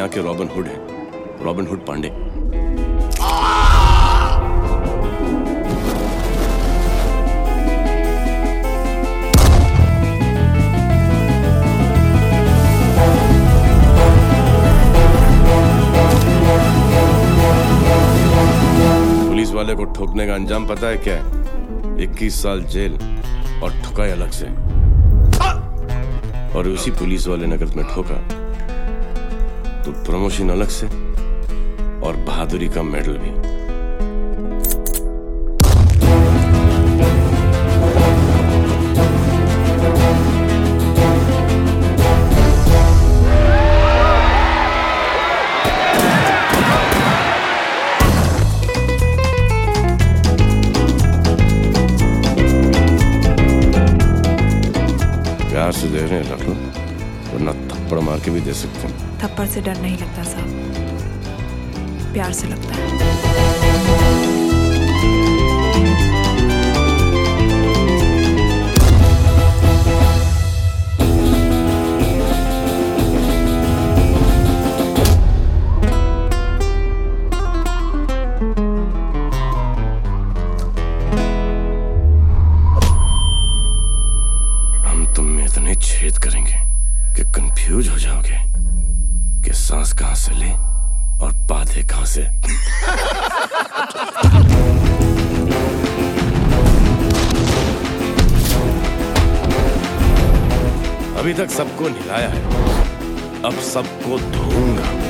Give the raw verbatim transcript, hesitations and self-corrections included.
के Robin Hood है, Robin Hood Pandey. Police वाले को ठोकने का अंजाम पता है क्या है? इक्कीस साल जेल और ठुकाई अलग से। और उसी पुलिस वाले ने अगर तुम्हें ठोका तो प्रमोशन अलग से और बहादुरी का मेडल भी। प्यार से दे रहे हैं रख लो, वरना थप्पड़ मार के भी दे सकते हैं। थप्पड़ से डर नहीं लगता साहब, प्यार से लगता है। हम तुम में इतने छेद करेंगे कि कंफ्यूज हो जाओगे कि सांस कहां से ले और बाधे कहां से। अभी तक सबको नहलाया है, अब सबको धोऊंगा।